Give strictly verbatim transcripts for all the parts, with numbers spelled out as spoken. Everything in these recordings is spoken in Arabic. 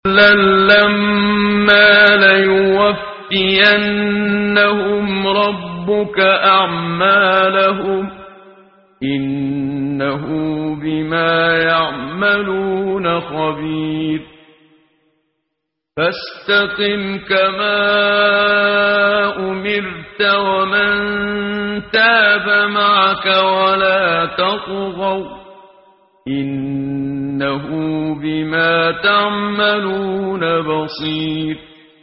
كلا لما ليوفينهم ربك أعمالهم إنه بما يعملون خبير فاستقم كما أمرت ومن تاب معك ولا تطغوا إنه بما تعملون بصير.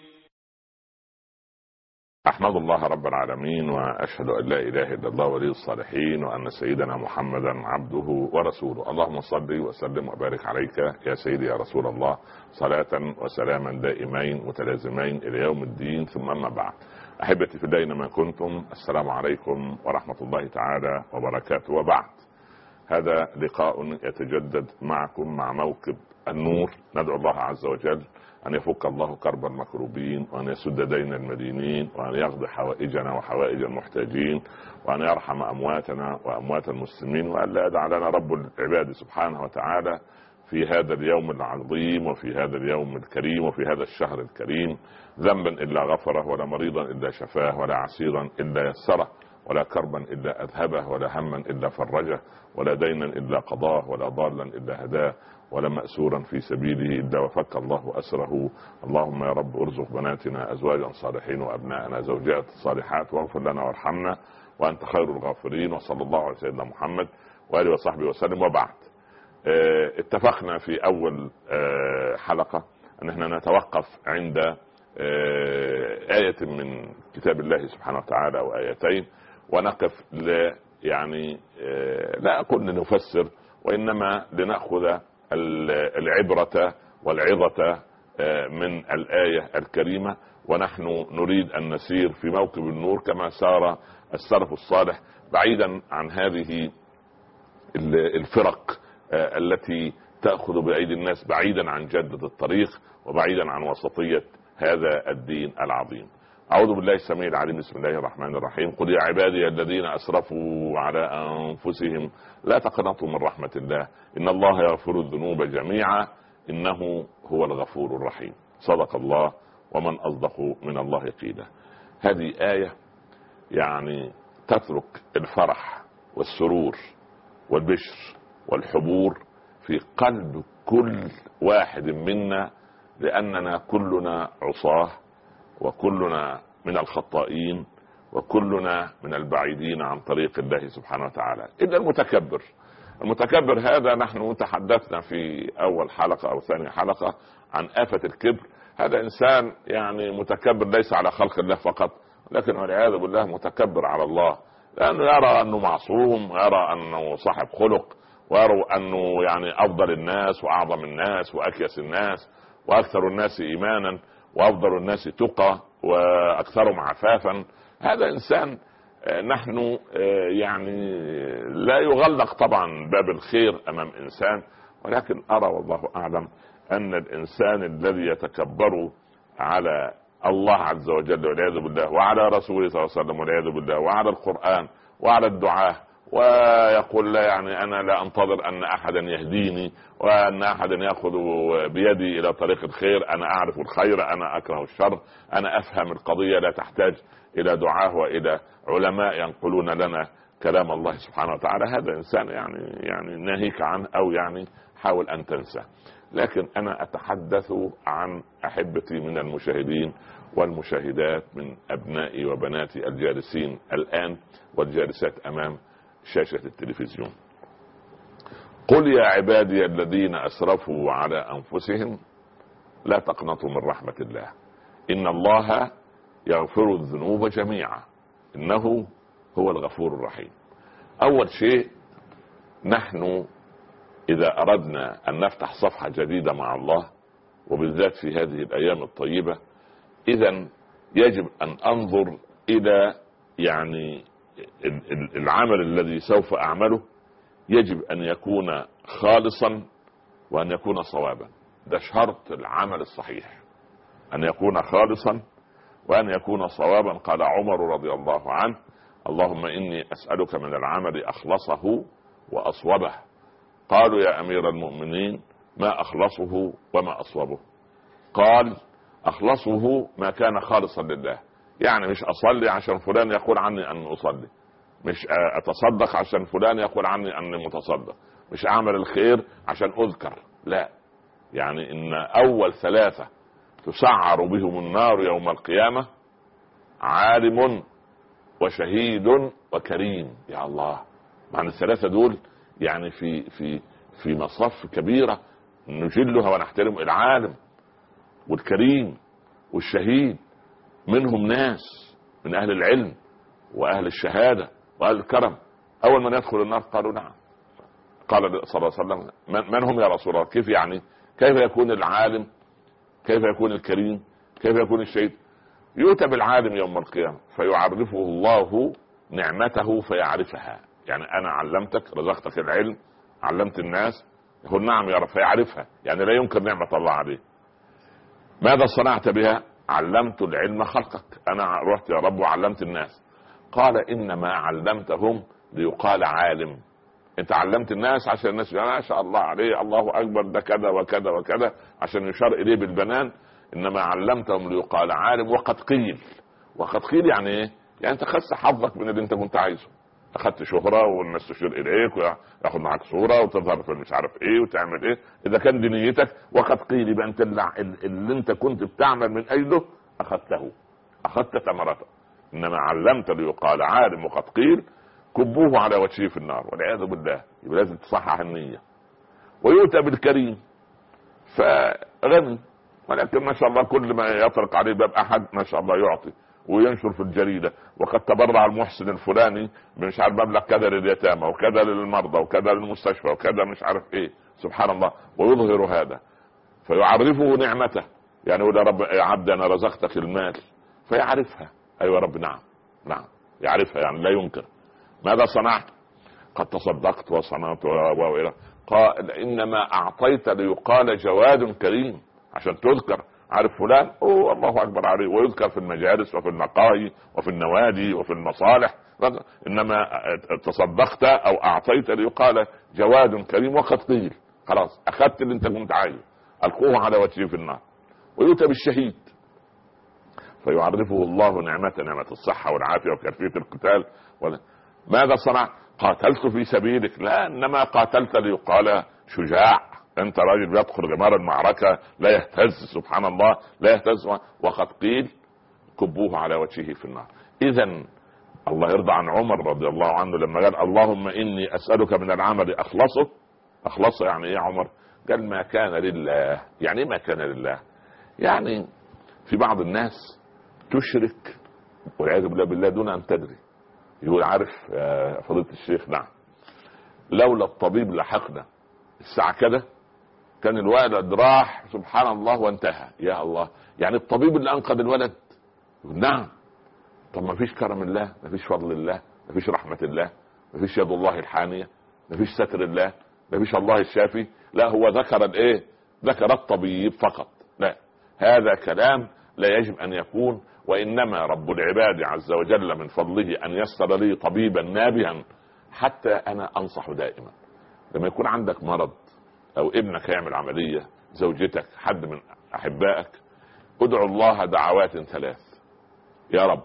أحمد الله رب العالمين وأشهد أن لا إله إلا الله ولي الصالحين وأن سيدنا محمدا عبده ورسوله. اللهم صل وسلم وبارك عليك يا سيدي يا رسول الله صلاة وسلاما دائمين متلازمين إلى يوم الدين، ثم أما بعد. أحبتي في الله أينما كنتم، السلام عليكم ورحمة الله تعالى وبركاته. وبعد، هذا لقاء يتجدد معكم مع موكب النور. ندعو الله عز وجل أن يفك الله كرب المكروبين، وأن يسد دين المدينين، وأن يقضي حوائجنا وحوائج المحتاجين، وأن يرحم أمواتنا وأموات المسلمين، وأن لا يدع لنا رب العباد سبحانه وتعالى في هذا اليوم العظيم وفي هذا اليوم الكريم وفي هذا الشهر الكريم ذنبا إلا غفره، ولا مريضا إلا شفاه، ولا عسيرا إلا يسره، ولا كربا إلا أذهبه، ولا هما إلا فرجه، ولا دينا إلا قضاه، ولا ضالا إلا هداه، ولا مأسورا في سبيله إلا وفك الله أسره. اللهم يا رب ارزق بناتنا أزواجا صالحين وأبناءنا زوجات صالحات، واغفر لنا وارحمنا وأنت خير الغافرين. وصلى الله على سيدنا محمد وآله وصحبه وسلم. وبعد، اه اتفقنا في أول اه حلقة أن احنا نتوقف عند اه آية من كتاب الله سبحانه وتعالى وآيتين، ونقف ل يعني لا أقول لنفسر، وإنما لنأخذ العبرة والعظة من الآية الكريمة، ونحن نريد أن نسير في موكب النور كما سار السلف الصالح، بعيدا عن هذه الفرق التي تأخذ بأيدي الناس، بعيدا عن جدة الطريق، وبعيدا عن وسطية هذا الدين العظيم. أعوذ بالله السميع العليم، بسم الله الرحمن الرحيم. قل يا عبادي الذين أسرفوا على أنفسهم لا تقنطوا من رحمة الله إن الله يغفر الذنوب جميعا إنه هو الغفور الرحيم. صدق الله ومن أصدق من الله قيلا. هذه آية يعني تترك الفرح والسرور والبشر والحبور في قلب كل واحد منا، لأننا كلنا عصاه، وكلنا من الخطائين، وكلنا من البعيدين عن طريق الله سبحانه وتعالى، إلا المتكبر. المتكبر هذا نحن تحدثنا في أول حلقة أو ثاني حلقة عن آفة الكبر. هذا إنسان يعني متكبر ليس على خلق الله فقط، لكن والعياذ بالله متكبر على الله، لأنه يرى أنه معصوم، ويرى أنه صاحب خلق، ويرى أنه يعني أفضل الناس وأعظم الناس وأكيس الناس وأكثر الناس إيمانا وأفضل الناس تقى وأكثرهم عفافا. هذا إنسان نحن يعني لا يغلق طبعا باب الخير أمام إنسان، ولكن أرى والله أعلم أن الإنسان الذي يتكبر على الله عز وجل والعياذ بالله، وعلى رسوله صلى الله عليه وسلم والعياذ بالله، وعلى القرآن وعلى الدعاة، ويقول لا يعني أنا لا أنتظر أن أحدا يهديني وأن أحدا يأخذ بيدي إلى طريق الخير، أنا أعرف الخير، أنا أكره الشر، أنا أفهم القضية، لا تحتاج إلى دعاة وإلى علماء ينقلون لنا كلام الله سبحانه وتعالى. هذا إنسان يعني يعني ناهيك عنه، أو يعني حاول أن تنسى. لكن أنا أتحدث عن أحبتي من المشاهدين والمشاهدات، من أبنائي وبناتي الجالسين الآن والجالسات أمام شاشة التلفزيون. قل يا عبادي الذين أسرفوا على أنفسهم لا تقنطوا من رحمة الله إن الله يغفر الذنوب جميعا إنه هو الغفور الرحيم. أول شيء، نحن إذا أردنا أن نفتح صفحة جديدة مع الله، وبالذات في هذه الأيام الطيبة، إذن يجب أن أنظر إلى يعني العمل الذي سوف أعمله، يجب أن يكون خالصا وأن يكون صوابا. ده شرط العمل الصحيح، أن يكون خالصا وأن يكون صوابا. قال عمر رضي الله عنه: اللهم إني أسألك من العمل أخلصه وأصوبه. قالوا يا أمير المؤمنين ما أخلصه وما أصوبه؟ قال أخلصه ما كان خالصا لله، يعني مش أصلي عشان فلان يقول عني أن أصلي، مش أتصدق عشان فلان يقول عني أني متصدق، مش أعمل الخير عشان أذكر، لا. يعني إن أول ثلاثة تسعر بهم النار يوم القيامة عالم وشهيد وكريم. يا الله، معنى الثلاثة دول يعني في في في مصاف كبيرة نجلها ونحترم. العالم والكريم والشهيد منهم ناس من أهل العلم وأهل الشهادة وأهل الكرم. أول من يدخل النار قالوا نعم. قال صلى الله عليه وسلم من هم يا رسول الله؟ كيف يعني؟ كيف يكون العالم؟ كيف يكون الكريم؟ كيف يكون الشهيد؟ يؤتى بالعالم يوم القيامة فيعرفه الله نعمته فيعرفها. يعني أنا علمتك، رزقتك العلم، علمت الناس، يقول نعم يا رب، فيعرفها، يعني لا ينكر نعمة الله عليه. ماذا صنعت بها؟ علمت العلم خلقك، أنا رحت يا رب وعلمت الناس. قال إنما علمتهم ليقال عالم. انت علمت الناس عشان الناس ما شاء الله عليه، الله اكبر، ده كذا وكذا وكذا، عشان يشار اليه بالبنان. انما علمتهم ليقال عالم وقد قيل. وقد قيل يعني ايه؟ يعني انت خدت حظك من اللي انت كنت عايزه، اخدت شهرة والناس تشير اليك وياخد معك صورة وتظهر في مش عارف ايه وتعمل ايه. اذا كان دنيتك وقد قيل يبقى انت اللي انت كنت بتعمل من اجله اخذته، اخذت ثمرته. انما علمت ليقال عالم وقد قيل كبوه على وجهه في النار والعياذ بالله. يبقى لازم تصحح النية. ويؤتى بالكريم فغني، ولكن ما شاء الله كل ما يطرق عليه باب احد ما شاء الله يعطي وينشر في الجريدة، وقد تبرع المحسن الفلاني مش عارف مبلغ كذا لليتامى وكذا للمرضى وكذا للمستشفى وكذا مش عارف ايه. سبحان الله. ويظهر هذا فيعرفه نعمته، يعني يقول يا رب يا عبد انا رزقتك المال، فيعرفها. ايوه يا رب، نعم نعم، يعرفها يعني لا ينكر. ماذا صنعت؟ قد تصدقت وصنعت و قال انما اعطيت ليقال جواد كريم، عشان تذكر. عارف فلان؟ اوه الله اكبر عليه، ويذكر في المجالس وفي المقاهي وفي النوادي وفي المصالح. انما تصدقت او اعطيت ليقال جواد كريم وقد قيل. خلاص اخذت اللي انت كنت عايزه، القوه على وجهه في النار. ويؤتى بالشهيد فيعرفه الله نعمة نعمة الصحة والعافية وكيفية القتال. ماذا صنع؟ قاتلت في سبيلك. لا، انما قاتلت ليقال شجاع، انت راجل بيدخل غمار المعركة لا يهتز. سبحان الله، لا يهتز. وقد قيل كبوه على وجهه في النار. اذا الله يرضى عن عمر رضي الله عنه لما قال اللهم اني اسألك من العمل اخلصه. اخلصه يعني ايه يا عمر؟ قال ما كان لله. يعني ما كان لله؟ يعني في بعض الناس تشرك والعياذ بالله بالله دون ان تدري. يقول عارف فضيلة الشيخ، نعم لولا الطبيب لحقنا الساعة كده كان الولد راح سبحان الله وانتهى. يا الله، يعني الطبيب اللي انقذ الولد. نعم. طب ما فيش كرم الله؟ ما فيش فضل الله؟ ما فيش رحمة الله؟ ما فيش يد الله الحانية؟ ما فيش ستر الله؟ ما فيش الله الشافي؟ لا، هو ذكر الايه؟ ذكر الطبيب فقط. لا، هذا كلام لا يجب ان يكون. وانما رب العباد عز وجل من فضله ان يسر لي طبيبا نابها. حتى انا انصح دائما لما يكون عندك مرض او ابنك يعمل عملية، زوجتك، حد من احبائك، ادعو الله دعوات ثلاث. يا رب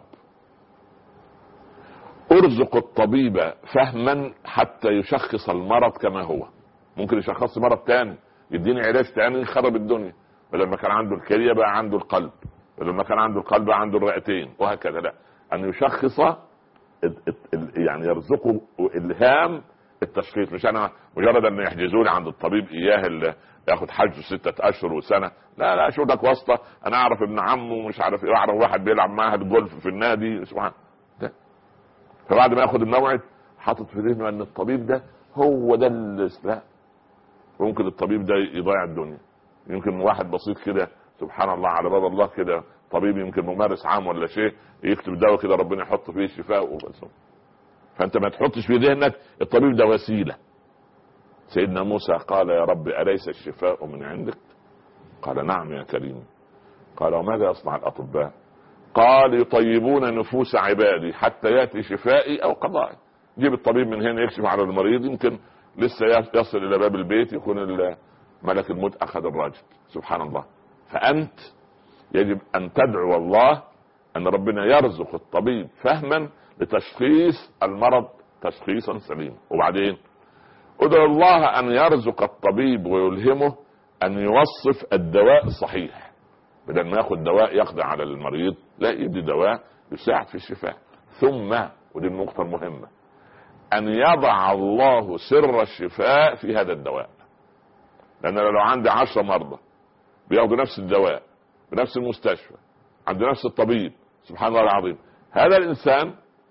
ارزق الطبيب فهما حتى يشخص المرض كما هو. ممكن يشخص مرض تاني، يديني علاج تاني يخرب الدنيا. ولما كان عنده الكلية بقى عنده القلب، ولما كان عنده القلب بقى عنده الرئتين، وهكذا. لا، ان يشخص يعني يرزقه الهام التشخيص. مش انا مجرد ان يحجزوني عند الطبيب اياه اللي ياخد حجزه ستة اشهر وسنة. لا لا، شو لك واسطة. انا اعرف ابن عمه مش عارف ايه، اعرف واحد بيلعب معاه الجولف في النادي سبحان ده. فبعد ما ياخد الموعد حاطط في ذهنه ان الطبيب ده هو ده الاسلام. ممكن الطبيب ده يضيع الدنيا. يمكن واحد بسيط كده سبحان الله على باب الله كده، طبيب يمكن ممارس عام ولا شيء، يكتب دواء كده ربنا يحط فيه الشفاء وبس. فانت ما تحطش في ذهنك الطبيب ده وسيلة. سيدنا موسى قال يا رب أليس الشفاء من عندك؟ قال نعم يا كريم. قال وماذا يصنع الأطباء؟ قال يطيبون نفوس عبادي حتى يأتي شفائي أو قضائي. جيب الطبيب من هنا يكشف على المريض، يمكن لسه يصل إلى باب البيت يكون ملك الموت أخذ الراجل. سبحان الله. فأنت يجب أن تدعو الله أن ربنا يرزق الطبيب فهما لتشخيص المرض تشخيصا سليما. وبعدين ادعو الله أن يرزق الطبيب ويلهمه أن يوصف الدواء الصحيح، بدل ما ياخد دواء يقضي على المريض، لا، يدي دواء يساعد في الشفاء. ثم، ودي النقطة المهمة، أن يضع الله سر الشفاء في هذا الدواء. لأن لو عندي عشرة مرضى بياخدوا نفس الدواء بنفس المستشفى عند نفس الطبيب، سبحان الله العظيم، هذا الإنسان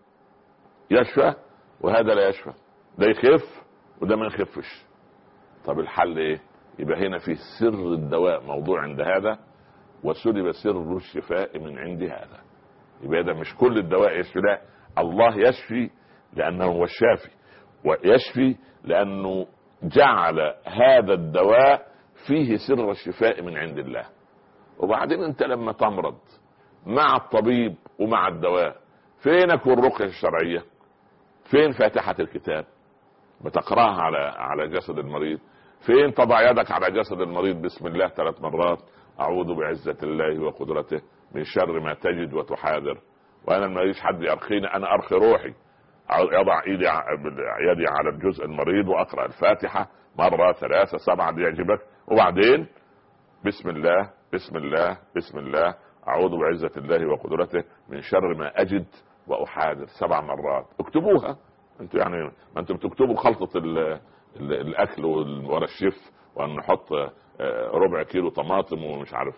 يشفى وهذا لا يشفى، ده يخف وده ما يخفش. طب الحل ايه؟ يبقى هنا في سر الدواء موضوع عند هذا، وسلب سر الشفاء من عند هذا. يبقى ده مش كل الدواء يشفي، لا، الله يشفي لأنه هو الشافي، ويشفي لأنه جعل هذا الدواء فيه سر الشفاء من عند الله. وبعدين انت لما تمرض مع الطبيب ومع الدواء، فينك والرقية الشرعية؟ فين فاتحة الكتاب بتقراها على على جسد المريض؟ فين تضع يدك على جسد المريض بسم الله ثلاث مرات، أعوذ بعزة الله وقدرته من شر ما تجد وتحاذر، وأنا ما يجيش حد يرخيني، أنا أرخي روحي، يضع إيدي يدي على الجزء المريض وأقرأ الفاتحة مرة ثلاثة سبعة يعجبك، وبعدين بسم الله بسم الله بسم الله أعوذ بعزة الله وقدرته من شر ما أجد وأحاذر سبع مرات. اكتبوها انتوا، يعني ما انتوا بتكتبوا خلطة ال ال الأكل ورا الشيف، وأن نحط ربع كيلو طماطم ومش عارف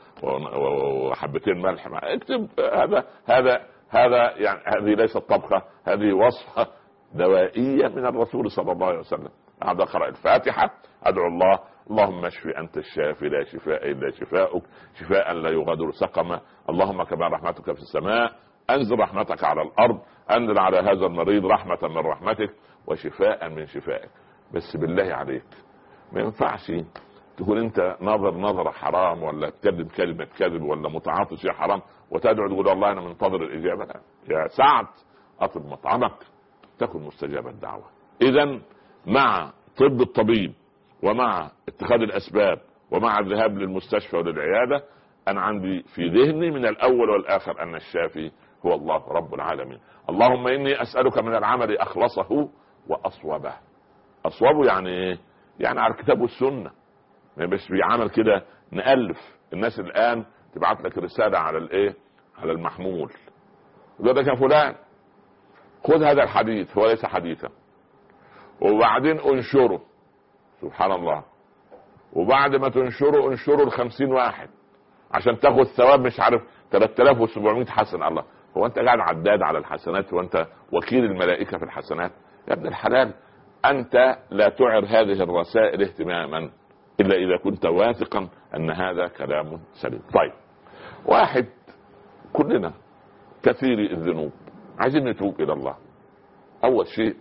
وحبتين ملح، اكتب هذا هذا هذا يعني هذه ليست طبخة، هذه وصفة دوائية من الرسول صلى الله عليه وسلم. هذا قرأ الفاتحة، أدعو الله اللهم اشفي أنت الشافي لا شفاء إلا شفاؤك شفاء لا يغادر سقما، اللهم كما رحمتك في السماء أنزل رحمتك على الأرض، أنزل على هذا المريض رحمة من رحمتك وشفاء من شفائك. بس بالله عليك ما ينفعش تكون انت نظر نظرة حرام، ولا تكذب كلمة كذب، ولا متعاطي شيء حرام وتدعو تقول الله انا منتظر الاجابة. يا سعد اطلب مطعمك تكن مستجاب الدعوة. اذا مع طب الطبيب ومع اتخاذ الاسباب ومع الذهاب للمستشفى وللعيادة، انا عندي في ذهني من الاول والاخر ان الشافي هو الله رب العالمين. اللهم اني اسألك من العمل اخلصه واصوبه. اصوبه يعني ايه؟ يعني على الكتاب والسنة، ما بس بيعمل كده نألف. الناس الآن تبعت لك رسالة على الايه، على المحمول، ده ده كان فلان خذ هذا الحديث، هو ليس حديثا، وبعدين انشره، سبحان الله، وبعد ما تنشره انشره الخمسين واحد عشان تاخذ ثواب مش عارف ثلاثة آلاف وسبعمائة حسن. الله، هو انت قاعد عداد على الحسنات وانت وكيل الملائكة في الحسنات؟ يا ابن الحلال، انت لا تعر هذه الرسائل اهتماما إلا إذا كنت واثقا أن هذا كلام سليم. طيب، واحد كلنا كثير الذنوب، عايزين نتوب إلى الله. أول شيء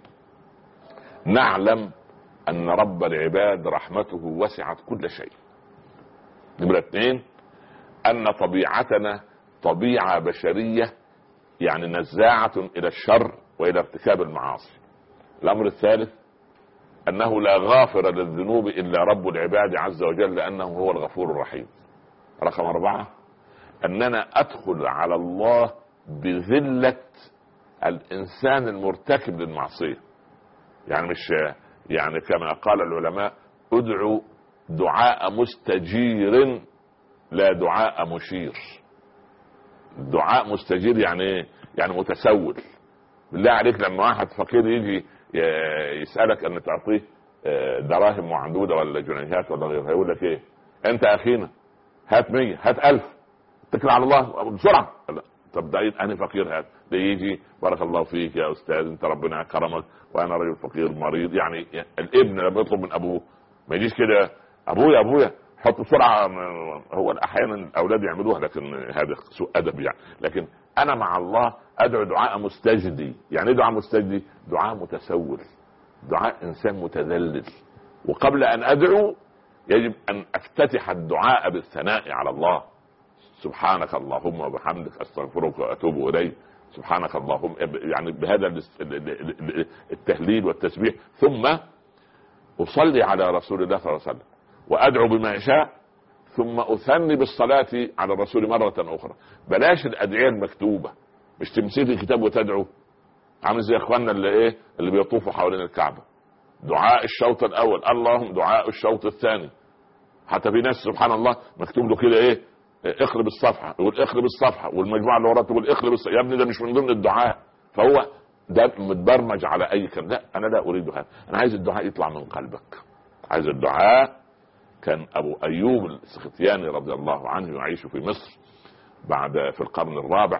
نعلم أن رب العباد رحمته وسعت كل شيء. نمرة اثنين، أن طبيعتنا طبيعة بشرية، يعني نزاعة إلى الشر وإلى ارتكاب المعاصي. الأمر الثالث أنه لا غافر للذنوب إلا رب العباد عز وجل لأنه هو الغفور الرحيم. رقم أربعة، أننا أدخل على الله بذلة الإنسان المرتكب للمعصية، يعني مش يعني كما قال العلماء ادعو دعاء مستجير لا دعاء مشير. دعاء مستجير يعني ايه؟ يعني متسول. بالله عليك لما واحد فقير يجي يسألك ان تعطيه دراهم معدودة ولا جنيهات ولا غيرها، يقول لك ايه؟ انت اخينا هات مية هات الف، اتكل على الله بسرعة. طب ده انا فقير، هات. ده يجي بارك الله فيك يا استاذ، انت ربنا كرمك وانا رجل فقير مريض. يعني الابن لما يطلب من ابوه ما يجيش كده ابويا ابويا حط بسرعة. هو احيانا الاولاد يعملوها لكن هذا سوء ادب يعني. لكن انا مع الله ادعو دعاء مستجدي. يعني ايه دعاء مستجدي؟ دعاء متسول، دعاء انسان متذلل. وقبل ان ادعو يجب ان افتتح الدعاء بالثناء على الله. سبحانك اللهم وبحمدك استغفرك واتوب اليك، سبحانك اللهم، يعني بهذا التهليل والتسبيح. ثم اصلي على رسول الله صلى الله عليه وسلم وادعو بما يشاء. ثم أثني بالصلاة على الرسول مرة أخرى. بلاش الأدعية المكتوبة، مش تمسك الكتاب وتدعو عامل زي اخواننا اللي ايه اللي بيطوفوا حوالين الكعبة. دعاء الشوط الأول اللهم دعاء الشوط الثاني. حتى في ناس سبحان الله مكتوب له كده ايه اقلب الصفحة، يقول اقلب الصفحة، والمجموعة اللي وراه تقول اقلب الصفحة. يا ابني ده مش من ضمن الدعاء. فهو ده متبرمج على أي كلام. لا أنا لا أريد هذا، أنا عايز الدعاء يطلع من قلبك، عايز الدعاء. كان أبو أيوب السختياني رضي الله عنه يعيش في مصر بعد في القرن الرابع،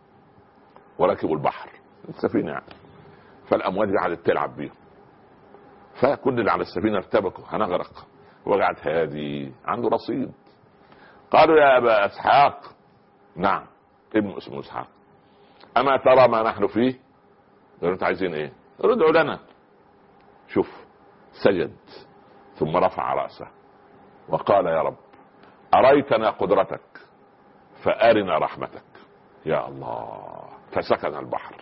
وركبوا البحر السفينة يعني، فالأمواج قعدت تلعب بيهم، فكل اللي على السفينة ارتبكوا هنغرق، وقعد هادي عنده رصيد. قالوا يا أبا إسحاق، نعم ابن اسمه إسحاق، أما ترى ما نحن فيه؟ قالوا أنت عايزين إيه؟ ردعوا لنا. شوف سجد ثم رفع رأسه وقال يا رب أريتنا قدرتك فأرنا رحمتك يا الله. فسكن البحر.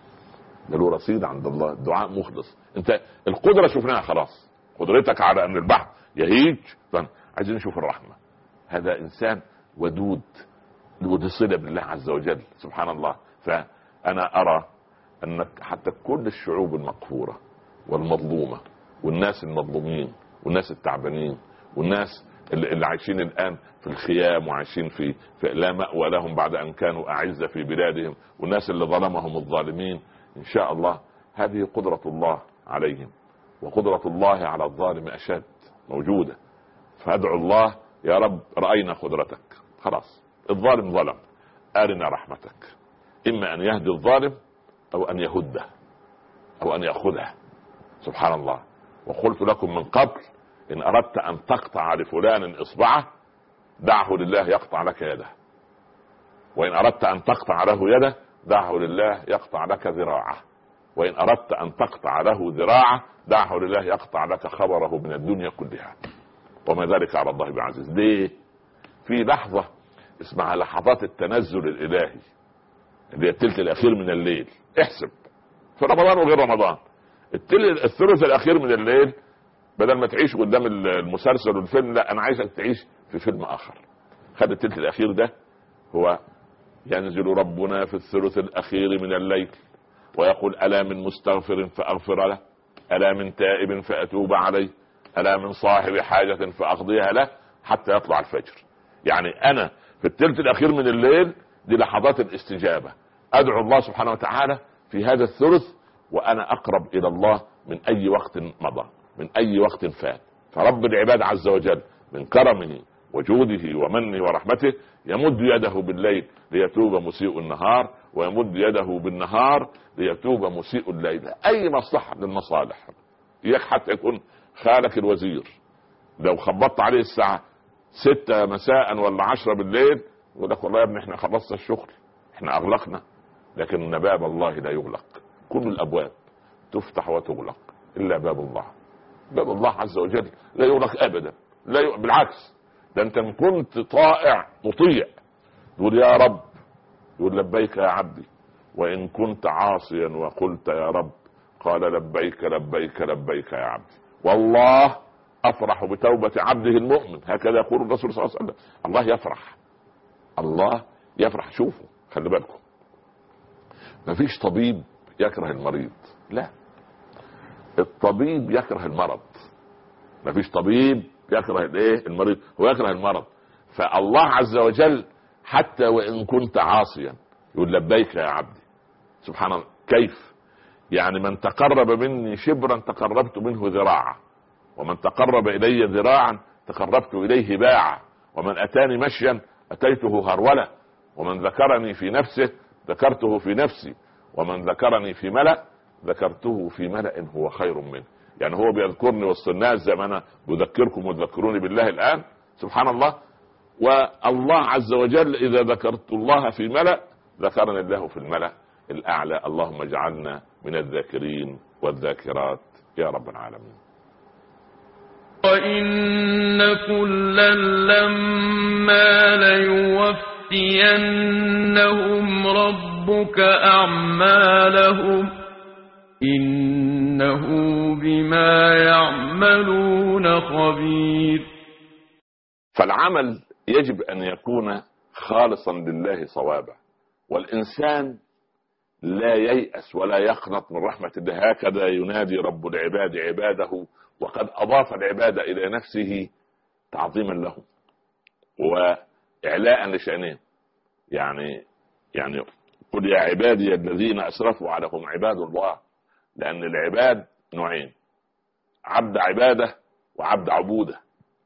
ده له رصيد عند الله، الدعاء مخلص. انت القدرة شفناها خلاص، قدرتك على ان البحر يهيج، عايزين نشوف الرحمة. هذا انسان ودود له صلة بالله عز وجل سبحان الله. فانا ارى ان حتى كل الشعوب المقهورة والمظلومة والناس المظلومين والناس التعبانين والناس اللي عايشين الآن في الخيام وعايشين في, في لا مأوى لهم بعد أن كانوا أعزة في بلادهم، والناس اللي ظلمهم الظالمين، إن شاء الله هذه قدرة الله عليهم، وقدرة الله على الظالم أشد موجودة. فأدعو الله يا رب رأينا قدرتك، خلاص الظالم ظلم، أرنا رحمتك، إما أن يهدي الظالم أو أن يهده أو أن يأخذه سبحان الله. وقلت لكم من قبل إن أردت أن تقطع لفلان إصبعه دعه لله يقطع لك يده، وإن أردت أن تقطع له يده دعه لله يقطع لك ذراعه، وإن أردت أن تقطع له ذراعه دعه لله يقطع لك خبره من الدنيا كلها، وما ذلك على الله بعزيز. ليه؟ في لحظة اسمها لحظات التنزل الإلهي اللي هي الثلث الأخير من الليل. احسب في رمضان وغير رمضان الثلث الأخير من الليل، بدل ما تعيش قدام المسلسل والفيلم، لا انا عايزك تعيش في فيلم اخر. خد الثلث الاخير ده هو ينزل ربنا في الثلث الاخير من الليل ويقول الا من مستغفر فاغفر له، الا من تائب فاتوب عليه، الا من صاحب حاجة فاقضيها له، حتى يطلع الفجر. يعني انا في الثلث الاخير من الليل دي لحظات الاستجابة. ادعو الله سبحانه وتعالى في هذا الثلث وانا اقرب الى الله من اي وقت مضى، من اي وقت فات. فرب العباد عز وجل من كرمه وجوده ومنه ورحمته يمد يده بالليل ليتوب مسيء النهار، ويمد يده بالنهار ليتوب مسيء الليل. اي مصلحة للمصالح. اياك حتى يكون خالك الوزير لو خبطت عليه الساعة ستة مساء ولا عشرة بالليل يقول لك والله يا ابني احنا خلصنا الشغل احنا اغلقنا، لكن باب الله لا يغلق. كل الابواب تفتح وتغلق الا باب الله. باب الله عز وجل لا يغلق ابدا، لا ي... بالعكس ده انت ان كنت طائع مطيع تقول يا رب يقول لبيك يا عبدي، وان كنت عاصيا وقلت يا رب قال لبيك لبيك لبيك يا عبدي. والله افرح بتوبة عبده المؤمن، هكذا يقول الرسول صلى الله عليه وسلم. الله يفرح، الله يفرح. شوفوا خلي بالكم، مفيش طبيب يكره المريض، لا الطبيب يكره المرض. مفيش طبيب يكره الايه المريض، هو يكره المرض. فالله عز وجل حتى وان كنت عاصيا يقول لبيك يا عبدي. سبحان الله. كيف يعني؟ من تقرب مني شبرا تقربت منه ذراعا، ومن تقرب الي ذراعا تقربت اليه باعا، ومن اتاني مشيا اتيته هرولا، ومن ذكرني في نفسه ذكرته في نفسي، ومن ذكرني في ملأ ذكرته في ملأ هو خير منه. يعني هو بيذكرني وسط الناس زي ما انا بذكركم وتذكروني بالله الان سبحان الله. والله عز وجل اذا ذكرت الله في ملأ ذكرني الله في الملأ الاعلى. اللهم اجعلنا من الذاكرين والذاكرات يا رب العالمين. وإن كلا لما ليوفينهم ربك أعمالهم إنه بما يعملون خبير. فالعمل يجب أن يكون خالصا لله صوابا، والإنسان لا ييأس ولا يقنط من رحمة الله. هكذا ينادي رب العباد عباده، وقد أضاف العباد إلى نفسه تعظيما لهم وإعلاء لشأنهم. يعني يعني قل يا عبادي الذين أسرفوا على هم عباد الله، لأن العباد نوعين: عبد عبادة وعبد عبودة.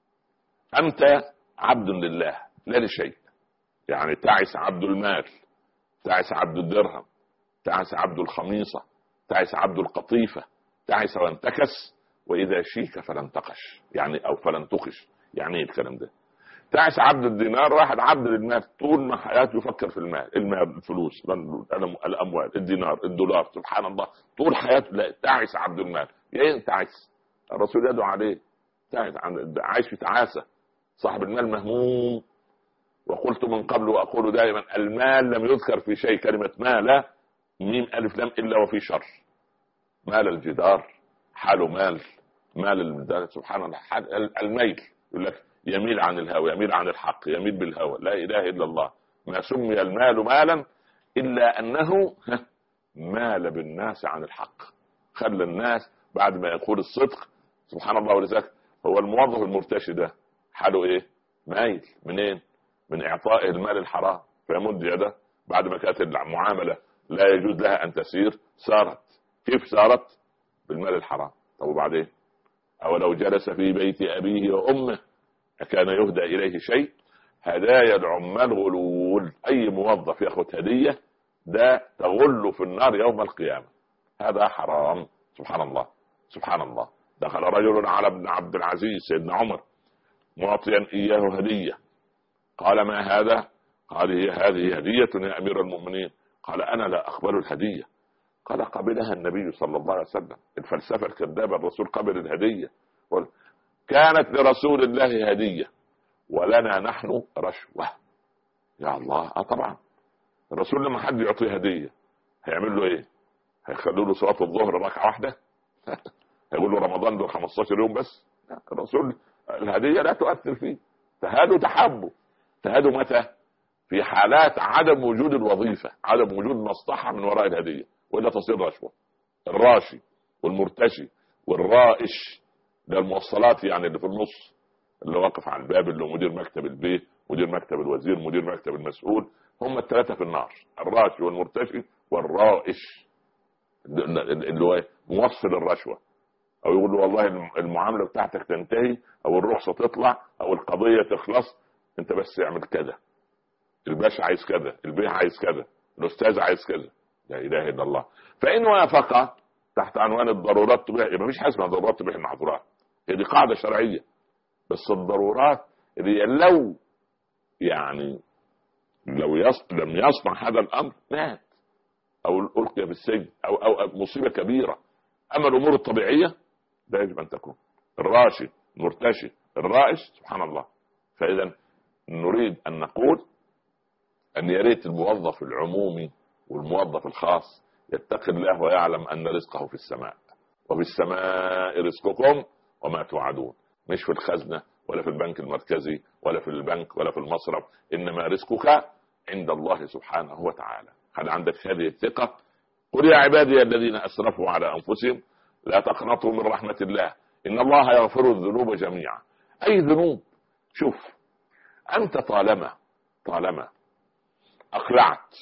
أنت عبد لله لا لشيء، يعني تعس عبد المال، تعس عبد الدرهم، تعس عبد الخميصة، تعس عبد القطيفة، تعس وانتكس، وإذا شيك فلن تقش، يعني أو فلن تقش. يعني ايه الكلام ده؟ تعس عبد الدينار، واحد عبد للمال طول ما حياته يفكر في المال، المال، الفلوس، الأموال، الدينار، الدولار، سبحان الله، طول حياته. لا، تعس عبد المال. ايه تعس؟ الرسول يدعو عليه تعس، عايش في تعاسة. صاحب المال مهموم. وقلت من قبل وأقول دائما: المال لم يذكر في شيء كلمة مال ميم ألف لام إلا وفي شر. مال الجدار حاله مال، مال الجدار سبحان الله. الميل يقول لك يميل عن الهوى، يميل عن الحق، يميل بالهوى. لا إله إلا الله. ما سمي المال مالا إلا أنه مال بالناس عن الحق. خلى الناس بعد ما يقول الصدق سبحان الله. ولذلك هو الموظف المرتشي ده حاله إيه؟ مايل منين؟ من إعطائه المال الحرام، فيمد يده بعد ما كانت المعاملة لا يجوز لها أن تسير، سارت. كيف سارت؟ بالمال الحرام. طب وبعدين؟ أو لو جلس في بيت أبيه وأمه أكان يهدى إليه شيء؟ هدايا العمال غلول. أي موظف يأخذ هدية ده تغل في النار يوم القيامة. هذا حرام. سبحان الله سبحان الله. دخل رجل على ابن عبد العزيز سيدنا عمر معطيا إياه هدية. قال: ما هذا؟ قال: هي هذه هدية يا أمير المؤمنين. قال: أنا لا أقبل الهدية. قال: قبلها النبي صلى الله عليه وسلم. الفلسفة الكذابة، الرسول قبل الهدية. كانت لرسول الله هدية ولنا نحن رشوة. يا الله. آه طبعا الرسول لما حد يعطيه هدية هيعمل له ايه؟ هيخلوا له صلاة الظهر ركعة واحدة؟ هيقول له رمضان له خمستاشر يوم بس؟ الرسول الهدية لا تؤثر فيه. تهادوا تحبوا. تهادوا متى؟ في حالات عدم وجود الوظيفة، عدم وجود مصلحة من وراء الهدية، وإلا تصير رشوة. الراشي والمرتشي والرائش ده الموصلات، يعني اللي في النص، اللي واقف على الباب، اللي هو مدير مكتب البيت، مدير مكتب الوزير، مدير مكتب المسؤول، هم الثلاثة في النار: الراشي والمرتشي والرائش، اللي هو موصل الرشوة. او يقول له والله المعاملة بتاعتك تنتهي، او الرخصة تطلع، او القضية تخلص، انت بس اعمل كذا، الباشا عايز كذا، البيه عايز كذا، الاستاذ عايز كذا. لا اله الا الله. فان وافق تحت عنوان الضرورات تبيح، ما فيش حاجه اسمها ضرورات تبيح المحظورات، هي دي قاعده شرعيه. بس الضرورات اللي لو يعني لو يص... لم يصنع هذا الامر مات، او القي في السجن، او او مصيبه كبيره. اما الامور الطبيعيه لا يجب ان تكون. الراشي المرتشي الرائش سبحان الله. فاذا نريد ان نقول ان يا ريت الموظف العمومي والموظف الخاص يتقي الله ويعلم ان رزقه في السماء، وفي السماء رزقكم وما توعدون. مش في الخزنه ولا في البنك المركزي ولا في البنك ولا في المصرف، انما رزقك عند الله سبحانه وتعالى. هل عندك هذه الثقه؟ قل يا عبادي الذين اسرفوا على انفسهم لا تقنطوا من رحمه الله ان الله يغفر الذنوب جميعا. اي ذنوب؟ شوف، انت طالما طالما اقلعت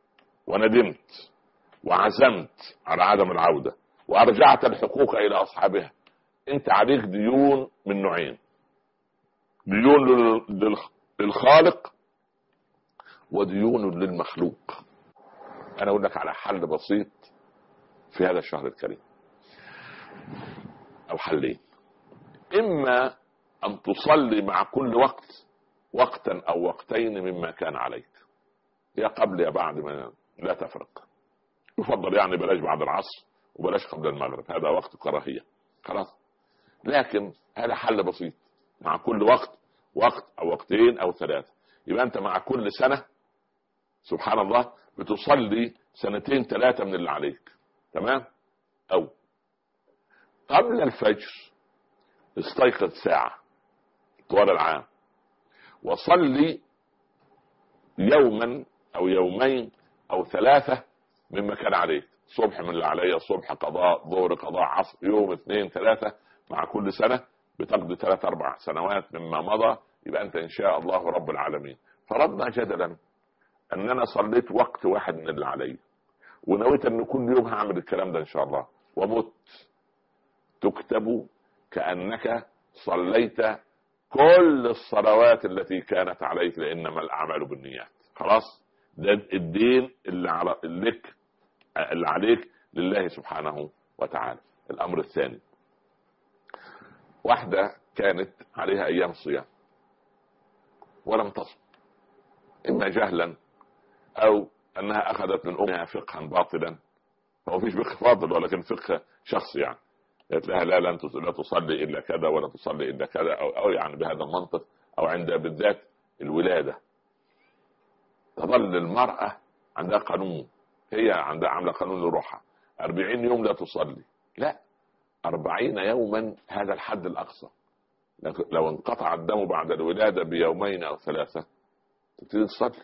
وندمت وعزمت على عدم العودة وارجعت الحقوق الى اصحابها، انت عليك ديون من نوعين: ديون للخالق وديون للمخلوق. انا اقول لك على حل بسيط في هذا الشهر الكريم، او حلين: اما ان تصلي مع كل وقت وقتا او وقتين مما كان عليك، يا قبل يا بعد، ما لا تفرق. يفضل يعني بلاش بعد العصر وبلاش قبل المغرب، هذا وقت كراهية خلاص. لكن هذا حل بسيط: مع كل وقت وقت او وقتين او ثلاثة. يبقى انت مع كل سنة سبحان الله بتصلي سنتين ثلاثة من اللي عليك، تمام؟ او قبل الفجر استيقظ ساعة طوال العام، وصلي يوما او يومين او ثلاثة مما كان عليك، صبح من اللي علي، صبح قضاء، ظهر قضاء، عصر، يوم اثنين ثلاثة مع كل سنة بتقضي ثلاث اربع سنوات مما مضى، يبقى انت ان شاء الله رب العالمين. فرضنا جدلا ان انا صليت وقت واحد من اللي علي ونويت ان كل يوم هعمل الكلام ده ان شاء الله، ومت، تكتب كأنك صليت كل الصلوات التي كانت عليك، لانما الاعمال بالنيات. خلاص، ده الدين اللي على لك اللي عليك لله سبحانه وتعالى. الامر الثاني، واحدة كانت عليها ايام صيام ولم تصم، اما جهلا او انها اخذت من امها فقها باطلا، فهو فيش فقه فاضل ولكن فقه شخصي، يعني قالت لها لا لن لا تصلي الا كذا ولا تصلي الا كذا، او او يعني بهذا المنطق، او عند بالذات الولاده تظل المراه عندها قانون، هي عندها عامله قانون لروحها، أربعين يوم لا تصلي، لا، أربعين يوما هذا الحد الاقصى. لو انقطع الدم بعد الولاده بيومين او ثلاثه تبتدي تصلي،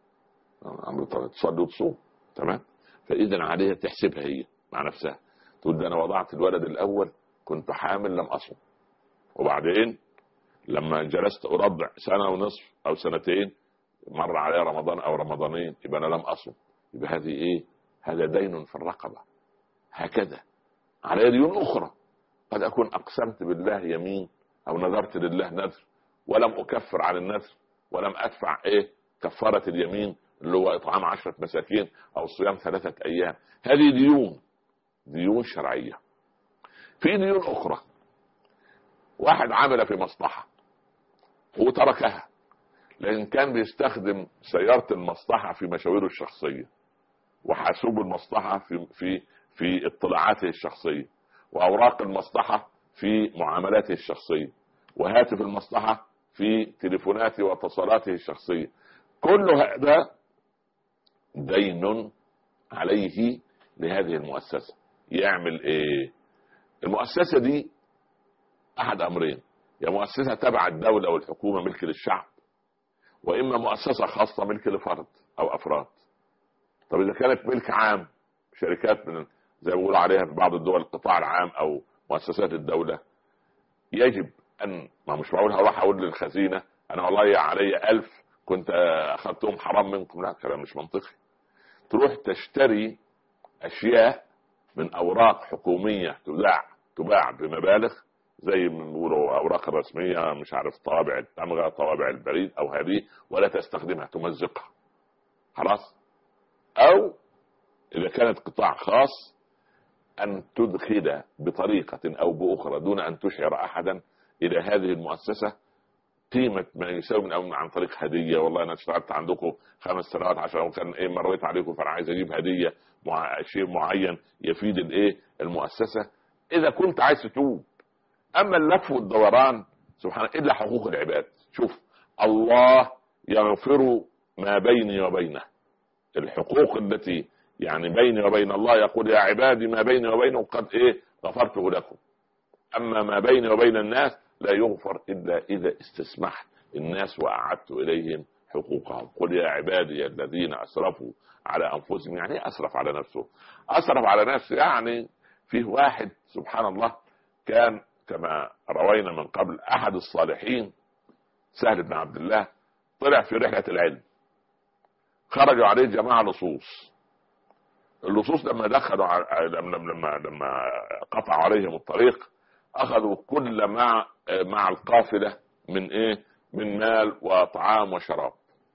تصلي وتصوم، تمام. فاذا عليها تحسبها هي مع نفسها، تقول ده انا وضعت الولد الاول كنت حامل لم اصم، وبعدين لما جلست ارضع سنه ونصف او سنتين مر علي رمضان او رمضانين يبقى انا لم اصم، يبقى هذه ايه؟ هذا دين في الرقبه. هكذا علي ديون اخرى، قد اكون اقسمت بالله يمين او نذرت لله نذر ولم اكفر عن النذر ولم ادفع ايه كفاره اليمين اللي هو اطعام عشرة مساكين او صيام ثلاثه ايام. هذه ديون، ديون شرعيه. في ديون اخرى، واحد عمل في مصلحه وتركها لان كان بيستخدم سياره المصلحه في مشاويره الشخصيه، وحاسوب المصلحه في في في اطلاعاته الشخصيه، واوراق المصلحه في معاملاته الشخصيه، وهاتف المصلحه في تليفوناته واتصالاته الشخصيه. كل هذا دين عليه لهذه المؤسسه. يعمل ايه؟ المؤسسه دي احد امرين، يا مؤسسه تبع الدوله والحكومه ملك للشعب، واما مؤسسه خاصه ملك لفرد او افراد. طب اذا كانت ملك عام، شركات من زي ما بيقولوا عليها في بعض الدول القطاع العام او مؤسسات الدوله، يجب ان ما مش معقول هروح اقول للخزينه انا والله علي ألف كنت اخذتهم حرام منكم، لا، كلام مش منطقي. تروح تشتري اشياء من اوراق حكوميه تباع تباع بمبالغ زي ما بيقولوا اوراق الرسميه، مش عارف طوابع التمغه، طوابع البريد او هذه، ولا تستخدمها، تمزقها. خلاص. او اذا كانت قطاع خاص ان تدخل بطريقه او باخرى دون ان تشعر احدا الى هذه المؤسسه قيمه ما يساوي من أو عن طريق هديه، والله انا اشتغلت عندكم خمس سنوات عشان كان ايه مريت عليكم فانا عايز اجيب هديه مع شيء معين يفيد الايه المؤسسه. اذا كنت عايز تتوب. اما اللف والدوران سبحان الا حقوق العباد. شوف، الله يغفر ما بيني وبينه، الحقوق التي يعني بيني وبين الله، يقول يا عبادي ما بيني وبينه قد ايه غفرته لكم. اما ما بيني وبين الناس لا يغفر الا اذا استسمحت الناس واعدت اليهم حقوقهم. قل يا عبادي الذين اسرفوا على انفسهم. يعني ايه اسرف على نفسه؟ اسرف على نفسه يعني فيه واحد سبحان الله كان كما روينا من قبل احد الصالحين سهل بن عبد الله طلع في رحله العلم، خرجوا عليه جماعه لصوص. اللصوص لما دخلوا لما لما لما قطعوا عليهم الطريق اخذوا كل ما مع القافله من ايه من مال وطعام وشراب.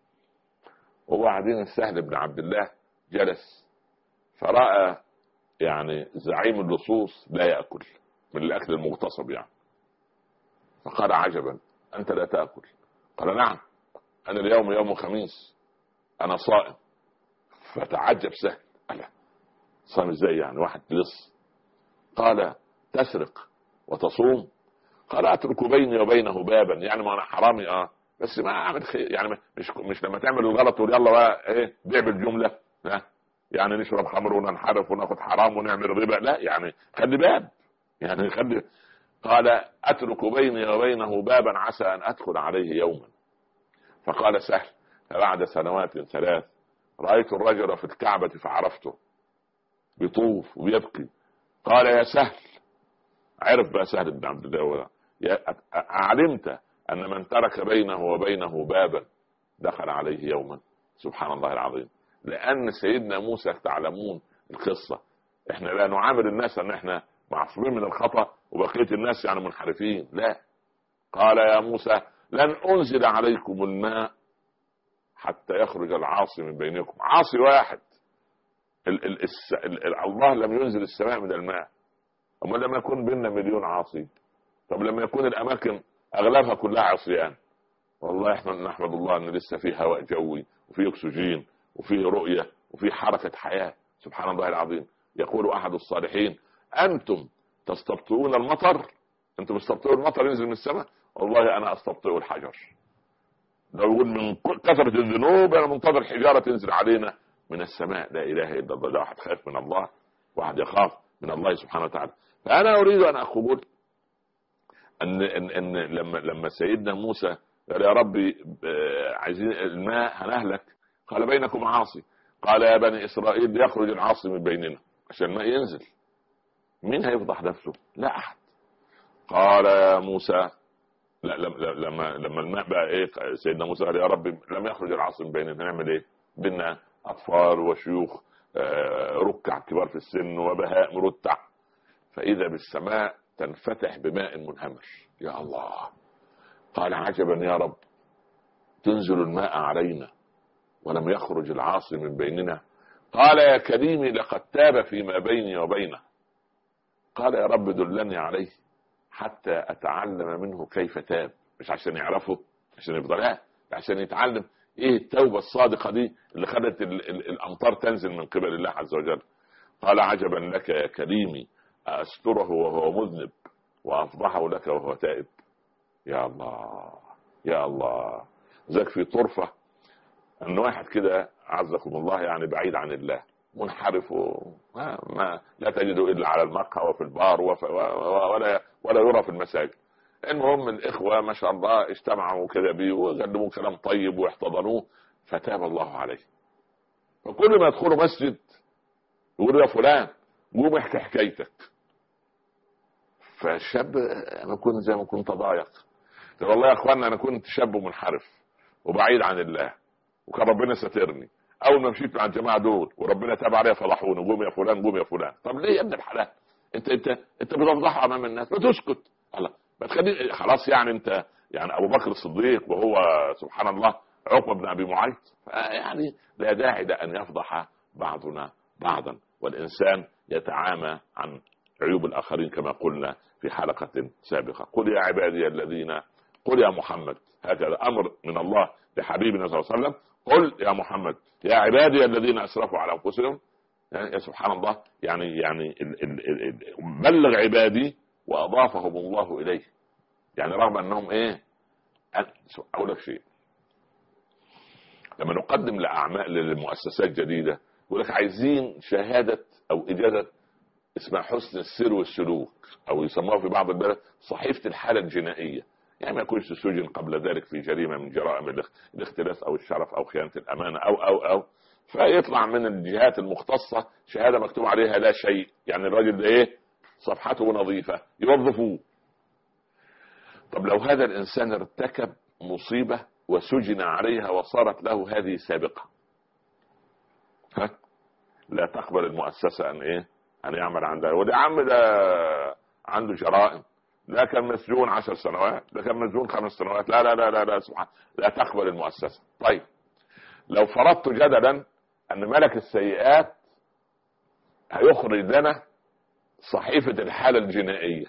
وبعدين السهل بن عبد الله جلس فراى يعني زعيم اللصوص لا ياكل من الاكل المغتصب يعني، فقال عجبا انت لا تاكل؟ قال نعم، انا اليوم يوم خميس انا صائم. فتعجب سهل، قال صائم ازاي يعني واحد لص؟ قال تسرق وتصوم؟ قال اترك بيني وبينه بابا، يعني ما انا حرامي اه بس ما اعمل خير، يعني مش مش لما تعمل الغلط تقول يلا بقى ايه بيع بالجمله، ها يعني نشرب خمر وننحرف وناخد حرام ونعمل ربا، لا يعني خلي باب، يعني خلي. قال اترك بيني وبينه بابا عسى ان ادخل عليه يوما فقال سهل: بعد سنوات ثلاث رأيت الرجل في الكعبة فعرفته بيطوف وبيبكي. قال: يا سهل. عرف بقى سهل بن عبد الله: علمت أن من ترك بينه وبينه بابا دخل عليه يوما؟ سبحان الله العظيم. لأن سيدنا موسى، تعلمون القصة، احنا لا نعامل الناس ان احنا معصومين من الخطأ وبقية الناس يعني منحرفين، لا. قال: يا موسى لن أنزل عليكم الماء حتى يخرج العاصي من بينكم. عاصي واحد. ال ال الس ال ال الله لم ينزل السماء من الماء. أما لما يكون بيننا مليون عاصي، طب لما يكون الأماكن أغلبها كلها عصيان، والله احنا نحمد الله ان لسه فيه هواء جوي وفيه اكسجين وفيه رؤية وفيه حركة حياة. سبحان الله العظيم. يقول احد الصالحين: انتم تستبطئون المطر، انتم تستبطئون المطر ينزل من السماء، والله انا استبطئ الحجر. لو يقول من كثرة الذنوب انا منتظر حجارة تنزل علينا من السماء. لا اله الا الله. ده واحد خايف من الله، واحد يخاف من الله سبحانه وتعالى. فانا اريد ان اقول ان ان, إن لما لما سيدنا موسى قال: يا ربي عايزين الماء هنهلك. قال: بينكم عاصي. قال: يا بني اسرائيل يخرج العاصي من بيننا، عشان الماء ينزل. مين هيفضح نفسه؟ لا احد. قال يا موسى لا لما لما الماء بقى ايه، سيدنا موسى قال: يا ربي لم يخرج العاصي من بيننا، نعمل ايه؟ بينا اطفال وشيوخ ركع كبار في السن وبهاء مرتع. فاذا بالسماء تنفتح بماء منهمر. يا الله. قال: عجبا يا رب، تنزل الماء علينا ولم يخرج العاصي من بيننا. قال: يا كريمي لقد تاب فيما بيني وبينه. قال: يا رب دلني عليه حتى أتعلم منه كيف تاب. مش عشان يعرفه عشان يفضلها، عشان يتعلم ايه التوبة الصادقة دي اللي خلت ال ال الأمطار تنزل من قبل الله عز وجل. قال: عجبا لك يا كريمي، أستره وهو مذنب وأفضحه لك وهو تائب. يا الله يا الله. ذاك في طرفة ان واحد كده عزكم الله يعني بعيد عن الله، منحرف وما ما لا تجده الا على المقهى وفي البار وفي ولا ولا يرى في المساجد. المهم الاخوه ما شاء الله اجتمعوا كده بيه وقدموا كلام طيب واحتضنوه، فتاب الله عليه. فكل ما يدخلوا مسجد يقول: يا فلان قوم احكي حكايتك. فالشاب انا كنت زي ما كنت ضايق، والله يا اخوانا انا كنت شاب منحرف وبعيد عن الله، وكان ربنا سترني. اول ما مشيت مع الجماعه دول وربنا تاب عليا فضحوني: قوم يا فلان قوم يا فلان. طب ليه يا ابن الحلال؟ انت انت انت بتفضحه امام الناس، ما تسكت. الله ما تخلي خلاص. يعني انت يعني ابو بكر الصديق وهو سبحان الله عقبه بن ابي معيط، يعني لا داعي ان يفضح بعضنا بعضا، والانسان يتعامى عن عيوب الاخرين كما قلنا في حلقه سابقه. قل يا عبادي الذين، قل يا محمد، هكذا امر من الله لحبيبنا صلى الله عليه وسلم: قل يا محمد يا عبادي الذين اسرفوا على انفسهم. يعني يا سبحان الله، يعني يعني ال ال ال بلغ عبادي واضافهم الله اليه. يعني رغم انهم ايه، اقول لك شيء، لما نقدم لاعمال للمؤسسات جديده يقول لك عايزين شهاده او اجازه اسمها حسن السير والسلوك، او يسموها في بعض البلد صحيفه الحاله الجنائيه. يعني ما يكونش سجن قبل ذلك في جريمه من جرائم الاختلاس او الشرف او خيانه الامانه او او او فيطلع من الجهات المختصه شهاده مكتوب عليها لا شيء، يعني الراجل ده ايه، صفحته نظيفه، يوظفوه. طب لو هذا الانسان ارتكب مصيبه وسجن عليها وصارت له هذه سابقه، ها، لا تقبل المؤسسه ان ايه، ان يعمل عندها. وده عم ده عنده جرائم، لا كان مسجون عشر سنوات، لا كان مسجون خمس سنوات، لا لا لا لا, لا سبحان، لا تقبل المؤسسة. طيب لو فرضت جدلا ان ملك السيئات هيخرج لنا صحيفة الحالة الجنائية،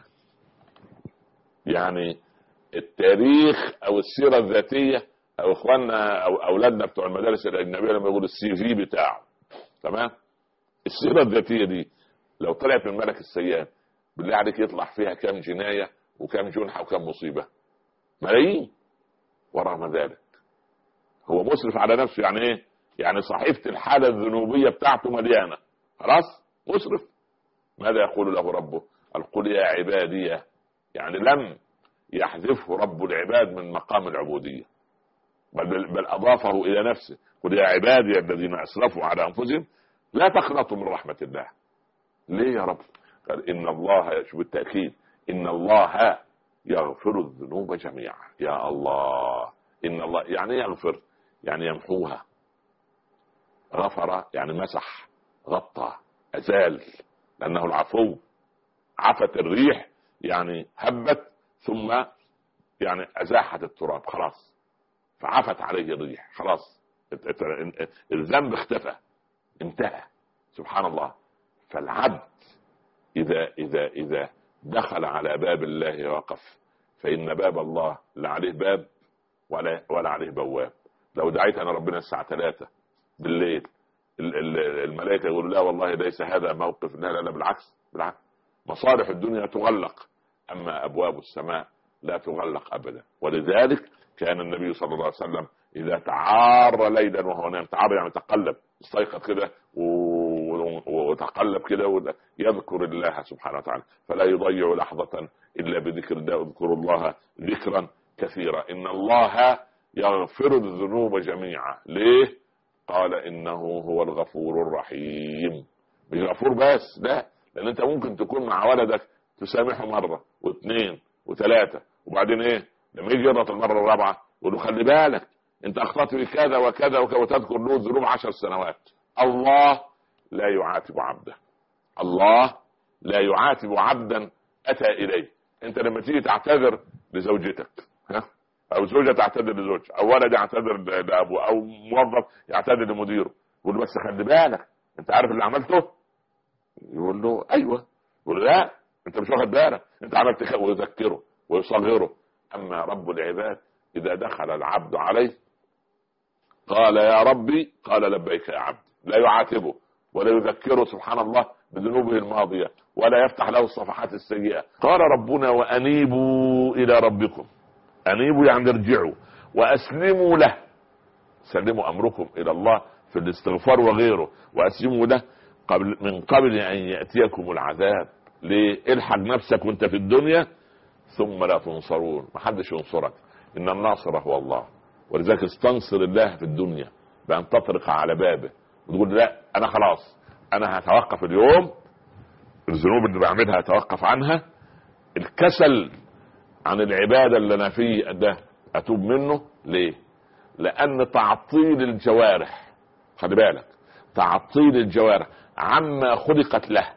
يعني التاريخ او السيرة الذاتية، او اخواننا او اولادنا بتوع المدارس الاجنبية لما يقولوا السي في بتاعه، تمام، السيرة الذاتية دي لو طلعت من ملك السيئات بالله عليك يطلع فيها كم جناية وكم جنحة وكم مصيبة، ملايين. ورغم ذلك هو مسرف على نفسه. يعني ايه؟ يعني صحيفة الحالة الذنوبية بتاعته مليانة، خلاص مسرف. ماذا يقول له ربه؟ قل يا عبادية، يعني لم يحذفه رب العباد من مقام العبودية، بل, بل أضافه إلى نفسه. قل يا عبادي الذين أسرفوا على أنفسهم لا تقنطوا من رحمة الله. ليه يا رب؟ قال إن الله، شوف التأكيد، إن الله يغفر الذنوب جميعا. يا الله، إن الله يعني يغفر، يعني يمحوها. غفر يعني مسح، غطى، أزال، لأنه العفو. عفت الريح يعني هبت ثم يعني أزاحت التراب، خلاص فعفت عليه الريح، خلاص الذنب اختفى، انتهى. سبحان الله. فالعبد إذا إذا إذا دخل على باب الله وقف، فإن باب الله لا عليه باب ولا ولا عليه بواب. لو دعيت أنا ربنا الساعة ثلاثة بالليل الملائكة يقولوا لا والله ليس هذا موقف، لا لا لا بالعكس بالعكس، مصالح الدنيا تغلق، أما أبواب السماء لا تغلق أبدا. ولذلك كان النبي صلى الله عليه وسلم إذا تعار ليلا وهو نام، تعار يعني تقلب، استيقظ كده وتقلب كده يذكر الله سبحانه وتعالى، فلا يضيع لحظة إلا بذكر الله. اذكروا الله ذكرا كثيرا. إن الله يغفر الذنوب جميعا. ليه؟ قال إنه هو الغفور الرحيم. مش غفور بس، لا، لأن أنت ممكن تكون مع ولدك تسامحه مرة واثنين وثلاثة، وبعدين إيه لما يجي يغلط المرة الرابعة يقول له خلي بالك أنت أخطأت بكذا وكذا وكذا، وتذكر له ذنوب عشر سنوات. الله لا يعاتب عبده، الله لا يعاتب عبدا أتى إليه. أنت لما تيجي تعتذر لزوجتك، ها، أو زوجة تعتذر لزوجها، أو ولد يعتذر لأبوه، أو موظف يعتذر لمديره، يقول له بس خلي بالك أنت عارف اللي عملته؟ يقول له أيوة. يقول له لا أنت مش واخد بالك أنت عملت كذا، ويذكره ويصغره. أما رب العباد إذا دخل العبد عليه قال يا ربي، قال لبيك يا عبد، لا يعاتبه ولا يذكره سبحان الله بذنوبه الماضية، ولا يفتح له الصفحات السيئة. قال ربنا وأنيبوا إلى ربكم، أنيبوا يعني ارجعوا، وأسلموا له، سلموا أمركم إلى الله في الاستغفار وغيره، وأسلموا له قبل من قبل أن يأتيكم العذاب. ليه؟ الحق نفسك وانت في الدنيا ثم لا تنصرون، محدش ينصرك، إن الناصر هو الله. ولذلك استنصر الله في الدنيا بأن تطرق على بابه وتقول لا أنا خلاص أنا هتوقف اليوم، الذنوب اللي بعملها هتوقف عنها، الكسل عن العبادة اللي أنا فيه ده أتوب منه. ليه؟ لأن تعطيل الجوارح، خلي بالك، تعطيل الجوارح عما خلقت له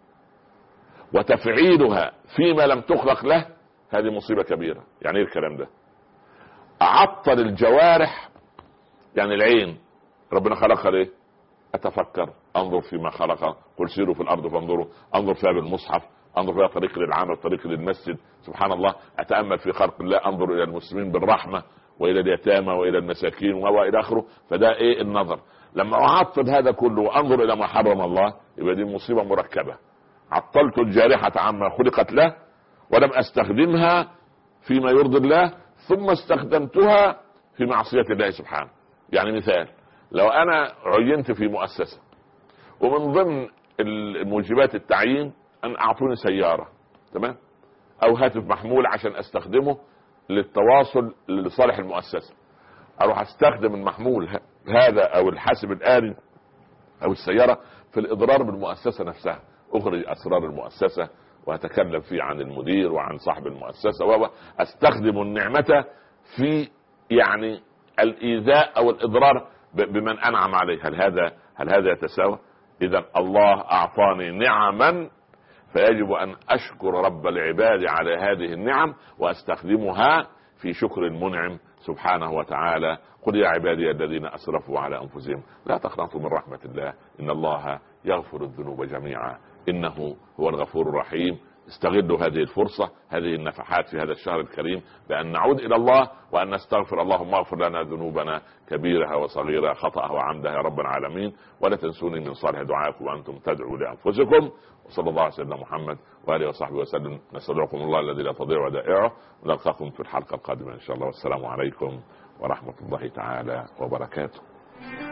وتفعيلها فيما لم تخلق له، هذه مصيبة كبيرة. يعني ايه الكلام ده؟ اعطل الجوارح، يعني العين ربنا خلقها ليه؟ اتفكر، انظر فيما خلق، قل سيروا في الارض فانظروا، انظر فيها بالمصحف، انظر فيها طريق للعمل، طريق للمسجد، سبحان الله، اتامل في خلق الله، انظر الى المسلمين بالرحمة والى اليتامى والى المساكين والى اخره. فده ايه النظر. لما اعطل هذا كله وانظر الى ما حرم الله، يبقى دي مصيبة مركبة. عطلت الجارحة عما خلقت له ولم استخدمها فيما يرضي الله، ثم استخدمتها في معصية الله سبحانه. يعني مثال، لو انا عينت في مؤسسة ومن ضمن الموجبات التعيين ان اعطوني سيارة، تمام، او هاتف محمول عشان استخدمه للتواصل لصالح المؤسسة، اروح استخدم المحمول هذا او الحاسب الآلي او السيارة في الاضرار بالمؤسسة نفسها، اخرج اسرار المؤسسة واتكلم فيه عن المدير وعن صاحب المؤسسة، واستخدم النعمة في يعني الايذاء او الاضرار بمن انعم عليه. هل هذا هل هذا يتساوى؟ اذا الله اعطاني نعما فيجب ان اشكر رب العباد على هذه النعم واستخدمها في شكر المنعم سبحانه وتعالى. قل يا عبادي الذين اسرفوا على انفسهم لا تقنطوا من رحمة الله، ان الله يغفر الذنوب جميعا انه هو الغفور الرحيم. استغلوا هذه الفرصة، هذه النفحات في هذا الشهر الكريم، بأن نعود إلى الله وأن نستغفر. اللهم اغفر لنا ذنوبنا كبيرها وصغيرها، خطأها وعمدها يا رب العالمين، ولا تنسوني من صالح دعائكم وأنتم تدعوا لأنفسكم. وصلى الله على سيدنا محمد وآله وصحبه وسلم. نستودعكم الله الذي لا تضيع ودائعه، ونلقاكم في الحلقة القادمة إن شاء الله. والسلام عليكم ورحمة الله تعالى وبركاته.